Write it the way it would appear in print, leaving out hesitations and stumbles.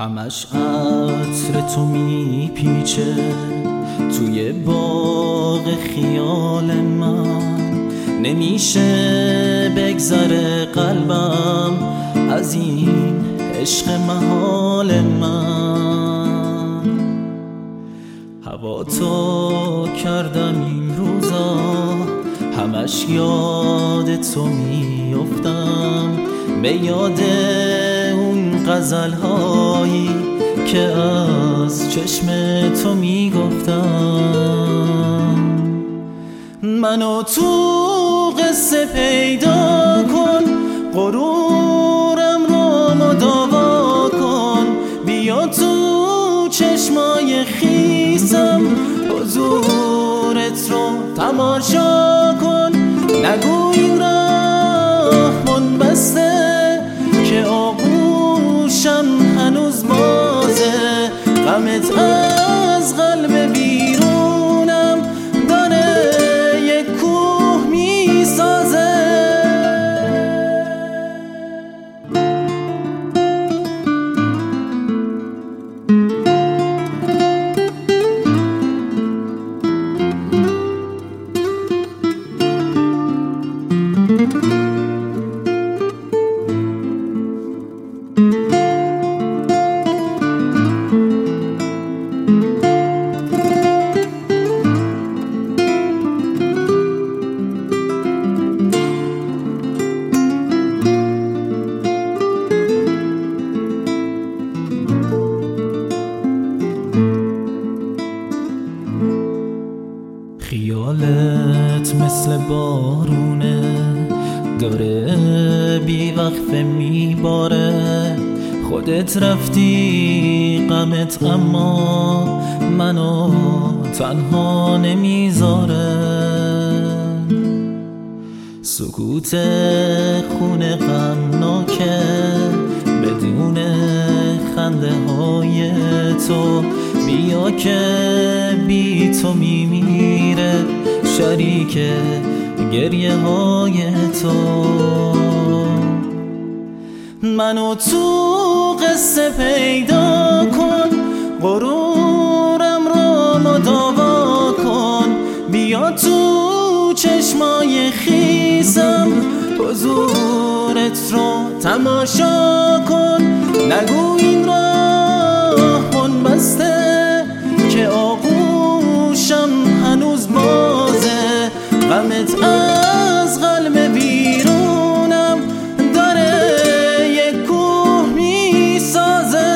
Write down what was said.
همش عطر تو میپیچه توی باغ خیال من، نمیشه بگذره قلبم از این عشق محال من. هوا تو کردم این روزا، همش یاد تو میافتم، به یاد اون غزل‌هایی که از چشم تو میگفتم. منو تو قصه پیدا کن، غرورم رو مداوا کن، بیا تو چشمای خیسم حضورت رو تماشا کن. نگو این راه من بسته که آغوشم هنوز بازه، غمت از قلب بیرونم داره یک کوه میسازه. خیالت مثل بارونه داره بی وقفه میباره، خودت رفتی غمت اما منو تنها نمیذاره. سکوت خونه غمناکه بدون خنده های تو، بیا که بی تو میمیره شریک گریه های تو. منو تو قصه پیدا کن، غرورم رو مداوا کن، بیا تو چشمای خیسم حضورت رو تماشا کن. نگو این راه من بسته که آغوشم هنوز بازه، غمت از قلب بیرونم داره یک کوه میسازه.